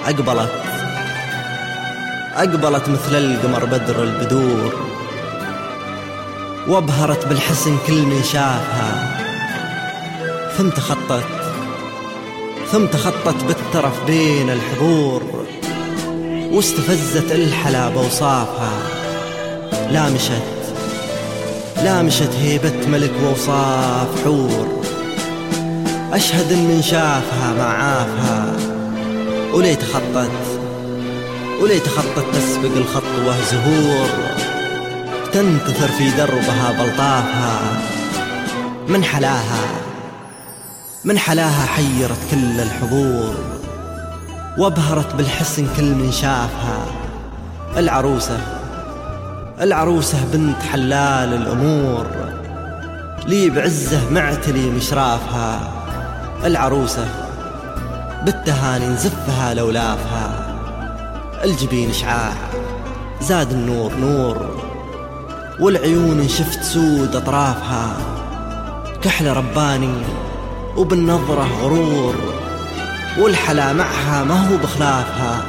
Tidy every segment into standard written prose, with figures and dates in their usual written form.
أقبلت مثل القمر بدر البدور، وابهرت بالحسن كل من شافها، ثم تخطت بالترف بين الحضور، واستفزت الحلا بوصافها. لامشت هيبة ملك ووصاف حور، أشهد إن من شافها ما عافها. وليت خطت تسبق الخطوة زهور، تنتثر في دربها بلطافها. من حلاها حيرت كل الحضور، وابهرت بالحسن كل من شافها. العروسة بنت حلال الأمور، لي بعزه معتلي مشرافها. العروسة بالتهاني نزفها لولافها، الجبين إشعاع زاد النور نور، والعيون شفت سود أطرافها. كحل رباني وبالنظرة غرور، والحلا معها ما هو بخلافها.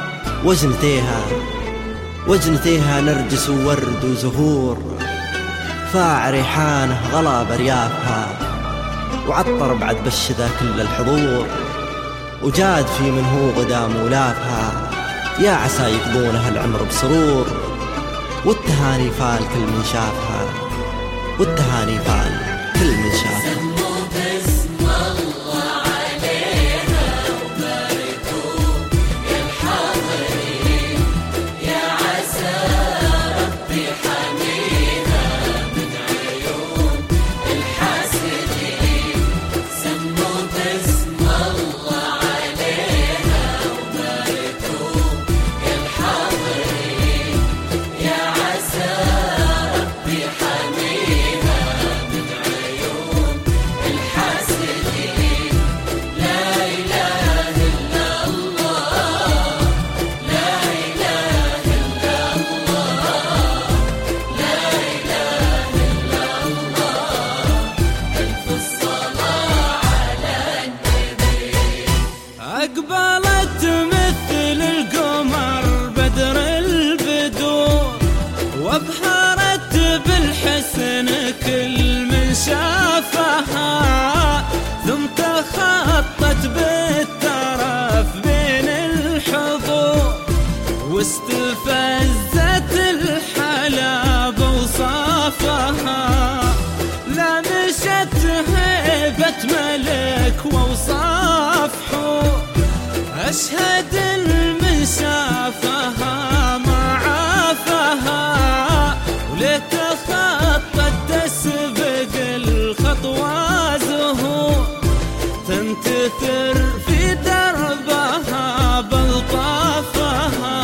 وجنتيها نرجس وورد وزهور، فاع ريحانه غلا بريافها. وعطر بعد بالشذا كل الحضور، وجاد في من هو قدام ولافها. يا عسى يقضونها العمر بسرور، والتهاني فال كل من شافها. أقبلت مثل القمر بدر البدور، وابهرت بالحسن كل من شافها. ثم تخطت بالترف بين الحضور، واستفزت الحلا بوصافها. لمشت هيبة ملك ووصاف حور، أشهد من شافها ما عافها. وليت خطت تسبق الخطوة زهور، تنتثر في دربها بلطافها.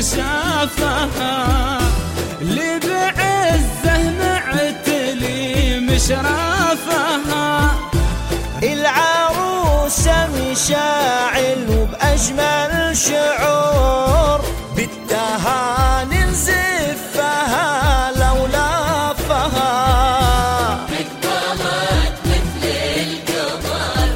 شافها اللي بعزه معتلي مشرافها. العروسة مشاعل وبأجمل شعور بالتهاني نزفها لو لافها. اقبلت مثل القمر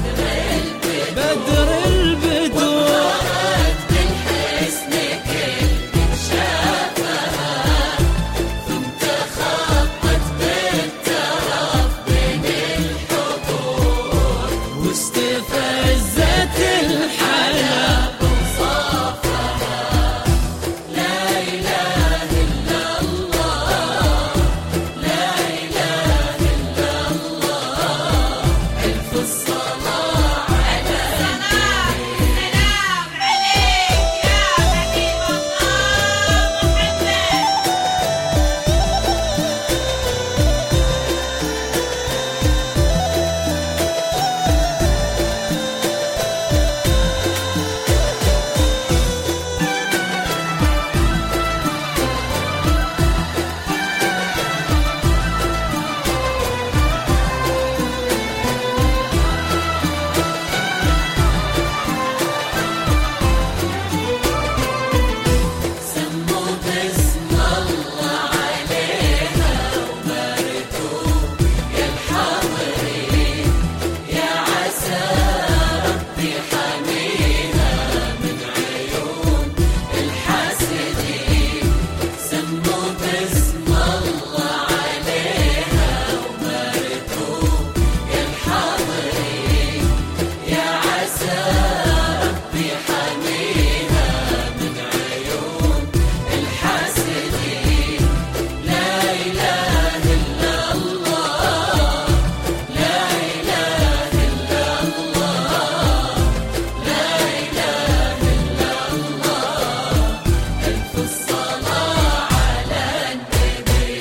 بدر البدور وظهرت بالحسن كل شافها ثم تخطت بالترف بين الحضور واستفزت الحلا وصافها. لا إله إلا الله لا إله إلا الله ألف الصلاة على سلام عليك يا حبيب الله محمد. سموا باسم الله عليها وباركوا يا الحاضرين يا عسى ربي حميها من عيون الحاسدين. سموا باسم الله عليها وباركوا يا الحاضرين يا عسى ربي حميها من عيون الحاسدين. لا إله إلا الله لا إله إلا الله لا إله إلا الله ألف الصلاة على النبي.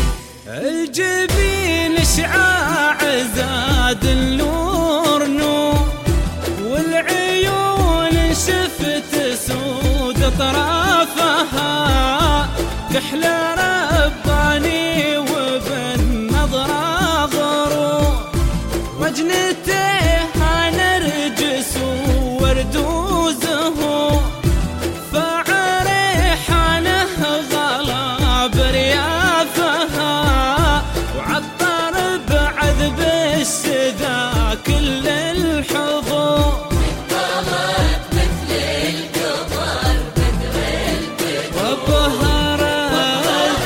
الجبين شعاع زاد النور نور والعيون شفت سود طرافها. كحل رباني وبالنظرة غرور وجنتها نرجس وورد وزهور. فعريحانه غلا بريافها وعطر بعذب الشذا كل الحضور. اقبلت مثل القمر بدر البدور وبهرت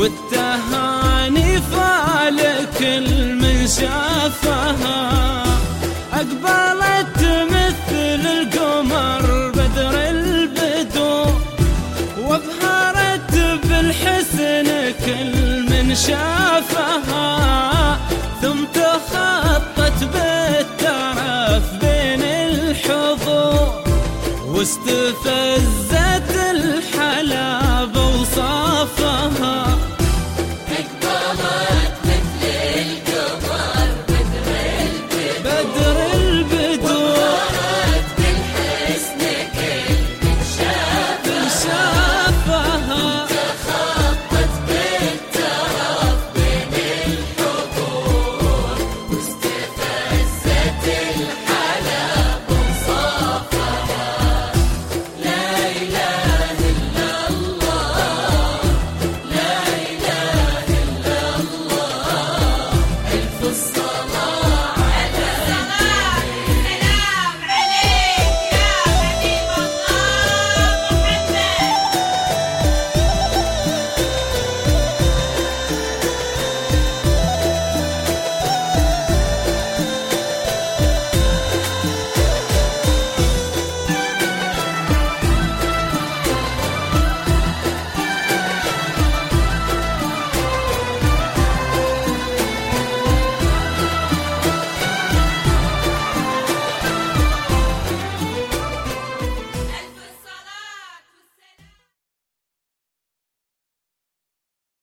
والتهاني فالكل من شافها. أقبلت مثل القمر بدر البدو، وابهرت بالحسن كل من شافها. ثم تخطت بالترف بين الحضور، واستفزت